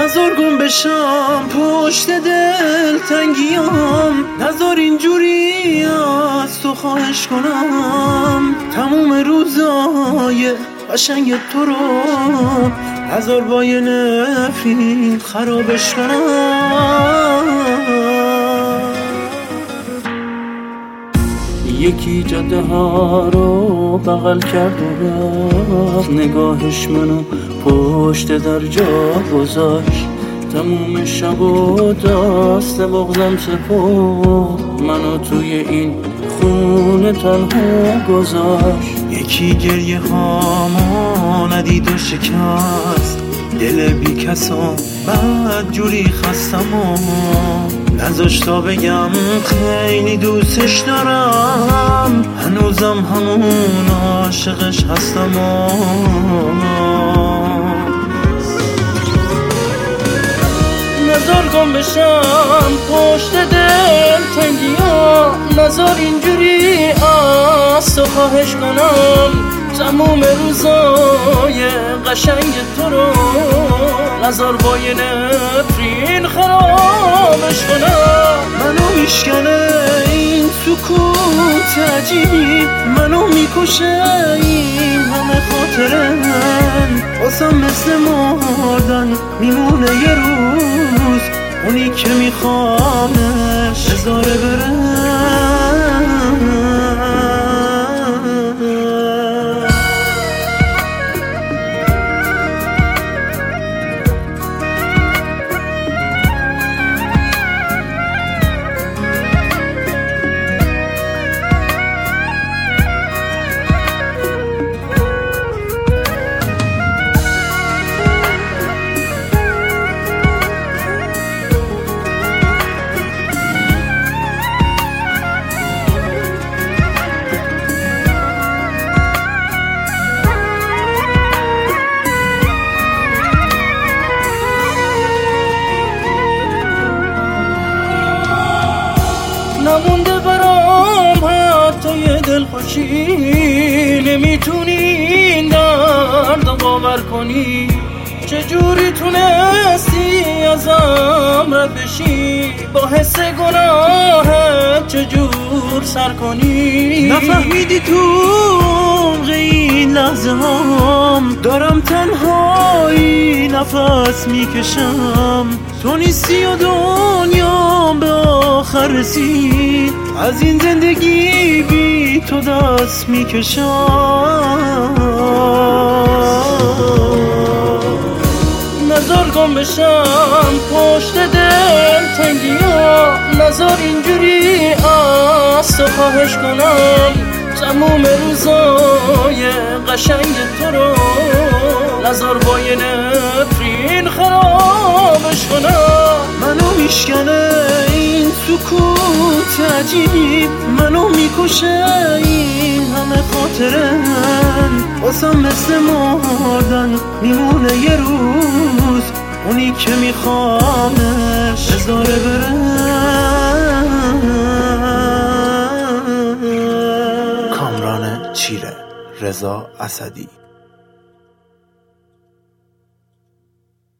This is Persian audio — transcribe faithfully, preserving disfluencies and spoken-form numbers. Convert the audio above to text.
نزار گم بشم پشت دل تنگیام، نزار اینجوری از تو خواهش کنم تموم روزای قشنگ تو رو، نزار با یه نفرین خرابش کنم. یکی جاده ها رو بغل کرد و رفت، نگاهش منو پشت در جا گذاشت، تموم شب و دست بغضم سپرد، منو توی این خونه تنها گذاشت. یکی گریه هامو ندید و شکست، دل بی کسا بعد جوری خستم و نذاشت تا بگم خیلی دوستش دارم، هنوزم همون عاشقش هستم و نزار گم بشم پشت دل تنگیام، نزار اینجوری از تو خواهش کنم تموم روزای قشنگ تو رو، نزار با یه نفرین خرابش کنم. منو میشکنه این سکوت عجیبی، منو میکشه این همه خاطرن، واسم مثل مردن میمونه یه روز، اونی که میخوامش بذاره بره. نمونده برام حتی یه دل خوشی، نمیتونی این درد باور کنی، چجوری تونستی ازم رد بشی، با حس گناهت چجور سر کنی. نفهمیدی تو این لحظه هم دارم تنهایی نفس میکشم، تو نیستی و دنیام به آخر رسید، از این زندگی بی تو دست میکشم. نزار گم بشم پشت دل تنگیام، نزار اینجوری از تو خواهش کنم تموم روزای قشنگ تو رو، نزار با یه نفرین خرابش کنم. منو میشکنه این سکوت عجیبی، منو میکشه این همه خاطرن، واسم مثل مردن میمونه یه روز، اونی که میخوامش بذاره بره. کامران چیره، رضا اسدی.